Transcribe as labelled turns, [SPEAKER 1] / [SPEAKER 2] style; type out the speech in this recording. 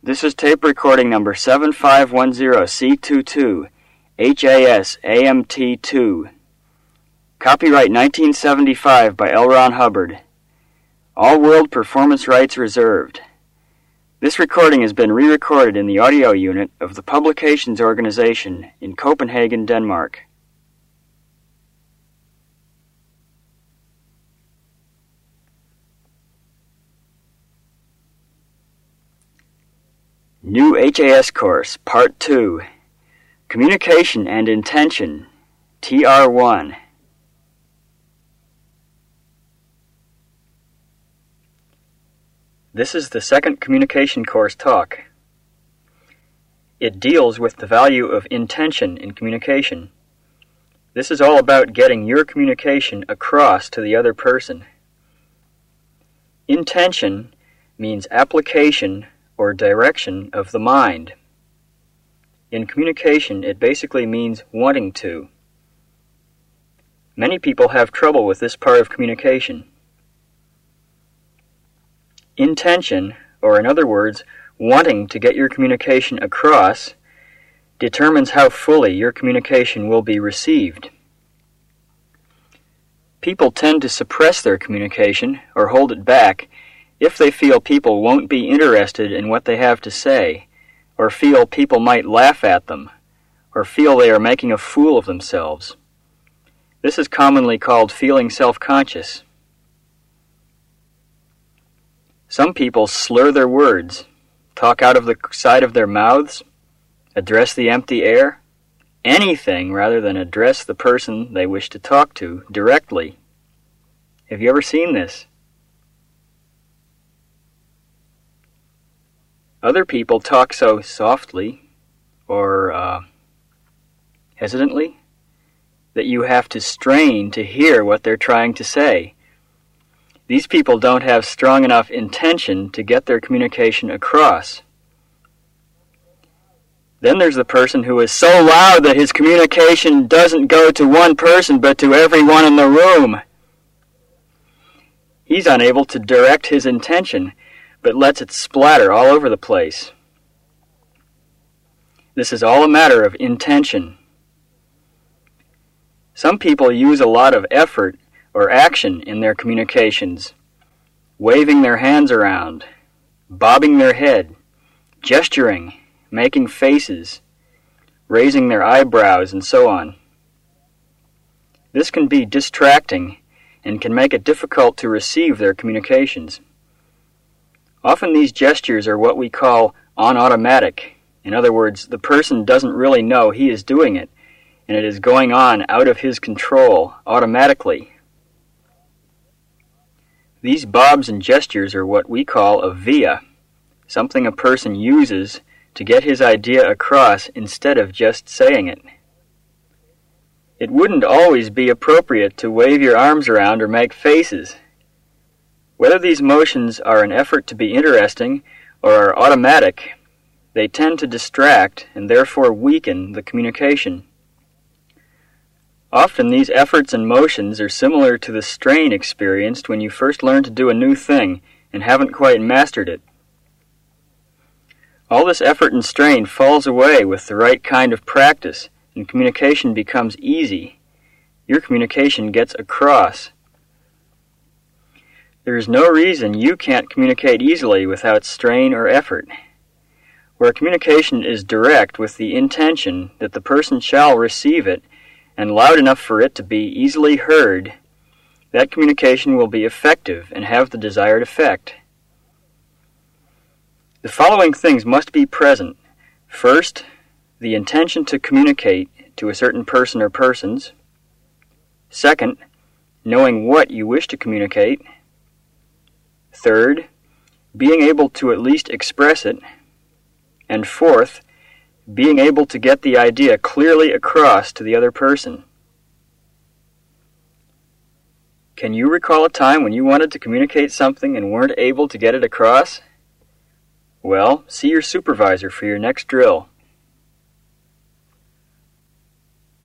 [SPEAKER 1] This is tape recording number 7510C22, HAS AMT2. Copyright 1975 by L. Ron Hubbard. All world performance rights reserved. This recording has been re-recorded in the audio unit of the Publications Organization in Copenhagen, Denmark. New HAS Course, Part 2, Communication and Intention, TR1. This is the second communication course talk. It deals with the value of intention in communication. This is all about getting your communication across to the other person. Intention means application or direction of the mind. In communication, it basically means wanting to. Many people have trouble with this part of communication. Intention, or in other words, wanting to get your communication across, determines how fully your communication will be received. People tend to suppress their communication or hold it back if they feel people won't be interested in what they have to say, or feel people might laugh at them, or feel they are making a fool of themselves. This is commonly called feeling self-conscious. Some people slur their words, talk out of the side of their mouths, address the empty air, anything rather than address the person they wish to talk to directly. Have you ever seen this? Other people talk so softly or hesitantly that you have to strain to hear what they're trying to say. These people don't have strong enough intention to get their communication across. Then there's the person who is so loud that his communication doesn't go to one person but to everyone in the room. He's unable to direct his intention, but lets it splatter all over the place. This is all a matter of intention. Some people use a lot of effort or action in their communications, waving their hands around, bobbing their head, gesturing, making faces, raising their eyebrows, and so on. This can be distracting and can make it difficult to receive their communications. Often these gestures are what we call on automatic. In other words, the person doesn't really know he is doing it, and it is going on out of his control automatically. These bobs and gestures are what we call a via, something a person uses to get his idea across instead of just saying it. It wouldn't always be appropriate to wave your arms around or make faces. Whether these motions are an effort to be interesting or are automatic, they tend to distract and therefore weaken the communication. Often these efforts and motions are similar to the strain experienced when you first learn to do a new thing and haven't quite mastered it. All this effort and strain falls away with the right kind of practice, and communication becomes easy. Your communication gets across. There is no reason you can't communicate easily without strain or effort. Where communication is direct with the intention that the person shall receive it and loud enough for it to be easily heard, that communication will be effective and have the desired effect. The following things must be present. First, the intention to communicate to a certain person or persons. Second, knowing what you wish to communicate. Third, being able to at least express it. And fourth, being able to get the idea clearly across to the other person. Can you recall a time when you wanted to communicate something and weren't able to get it across? Well, see your supervisor for your next drill.